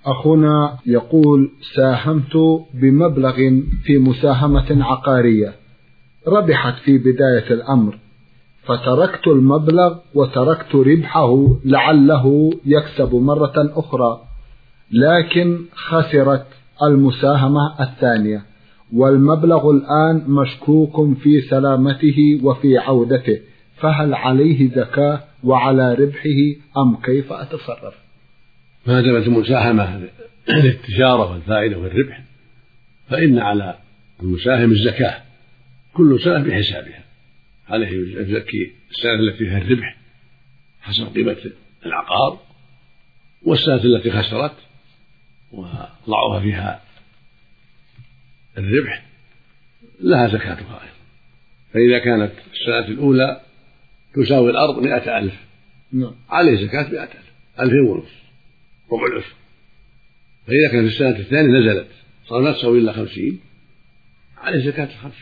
أخونا يقول: ساهمت بمبلغ في مساهمة عقارية، ربحت في بداية الأمر، فتركت المبلغ وتركت ربحه لعله يكسب مرة أخرى، لكن خسرت المساهمة الثانية، والمبلغ الآن مشكوك في سلامته وفي عودته، فهل عليه زكاة وعلى ربحه أم كيف أتصرف؟ ما دامت المساهمة للتجارة والفائدة والربح فإن على المساهم الزكاة، كل سنة بحسابها، عليه يزكي السنة التي فيها الربح حسب قيمة العقار، والسنة التي خسرت وضعها فيها الربح لها زكاتها أيضا. فإذا كانت السنة الأولى تساوي الأرض 100,000 عليه زكاة 100,000، 2,500 ربع العشر. فإذا كانت السنة الثانية نزلت صار ما تساوي إلا 50 عليه زكاة 50.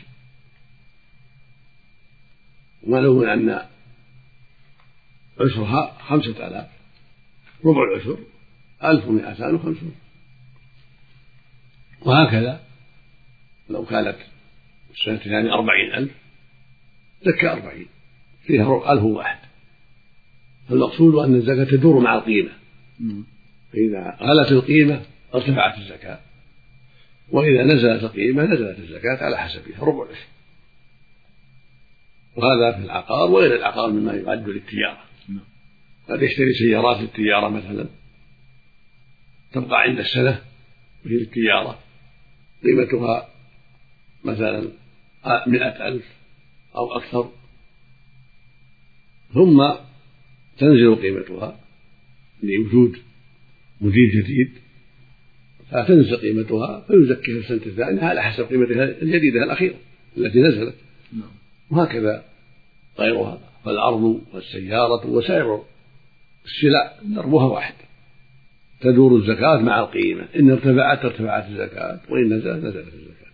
ومعلوم أن عشرها 5,000، ربع العشر 1,250. وهكذا لو كانت السنة الثانية 40,000 زكى 40 فيها 1,001. فالمقصود أن الزكاة تدور مع القيمة، فإذا غلت القيمة ارتفعت الزكاة، وإذا نزلت القيمة نزلت الزكاة على حسبها ربع العشر. وهذا في العقار وغير العقار مما يعد للتجارة. قد يشتري سيارات للتجارة مثلا تبقى عند السنة وهي للتجارة قيمتها مثلا 100,000 أو أكثر، ثم تنزل قيمتها لوجود مدير جديد فتنزل قيمتها فيزكيها السنة الثانية على حسب قيمتها الجديدة الأخيرة التي نزلت. وهكذا غيرها، فالأرض والسيارة وسائر السلع ضربها واحد، تدور الزكاة مع القيمة، إن ارتفعت ارتفعت الزكاة، وإن نزلت نزلت الزكاة.